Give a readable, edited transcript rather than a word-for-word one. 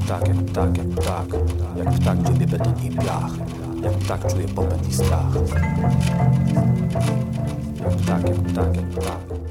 ptak, jak ptak, jak ptak. Jak ptak dziobie beton i piach. Jak ptak czuje popęd i strach. Jak ptak, jak ptak, jak ptak.